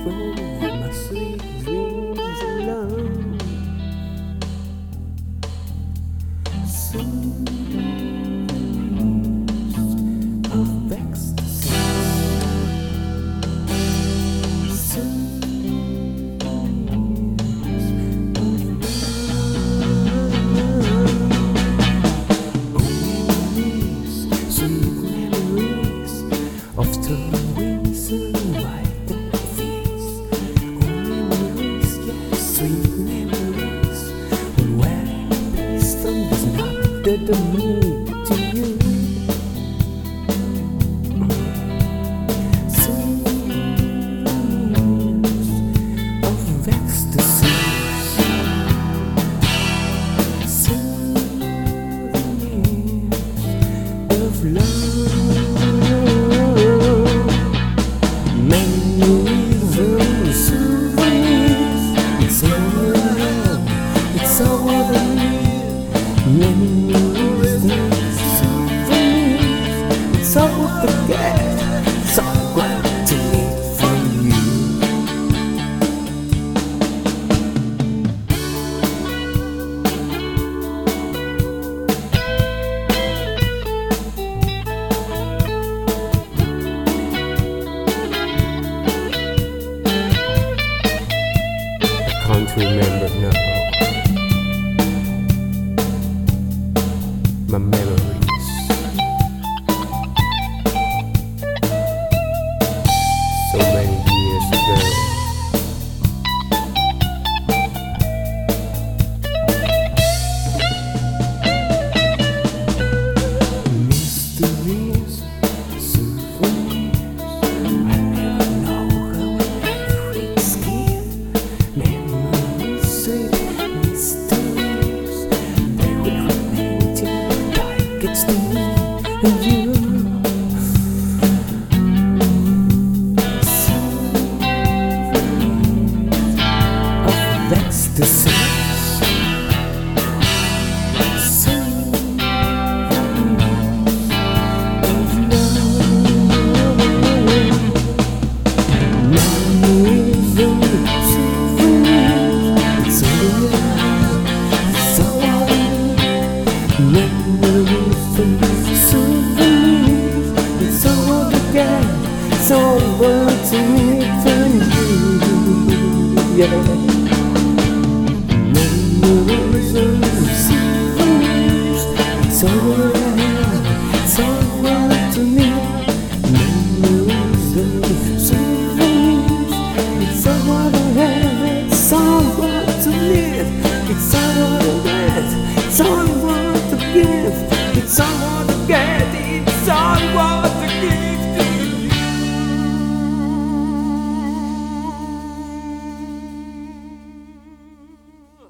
from my sweet dreams alone. Souvenirs of ecstasy. Souvenirs of love. Oh, memories, sweet memories of turning wings and white and feet. Oh, memories, yes, sweet memories of wearing peace from this night that I mean to you. Souvenirs of ecstasy. Souvenirs of love. Memories and souvenirs. It's all I have, it's all I need. Memories and souvenirs. It's all I get, it's all I need from you. Can't remember now my memories. So many years ago. Mysteries, souvenirs, I never know how it's skin. Memories, sweet mysteries, they will remain till time gets to me and you. Souvenirs of ecstasy. Memories and souvenirs, it's all I get, it's all what I need from you, yeah. Memories and souvenirs, it's all I have, it's all what I need. Memories and souvenirs, it's all what I have, it's all what I need. It's all what I get, it's all what I give.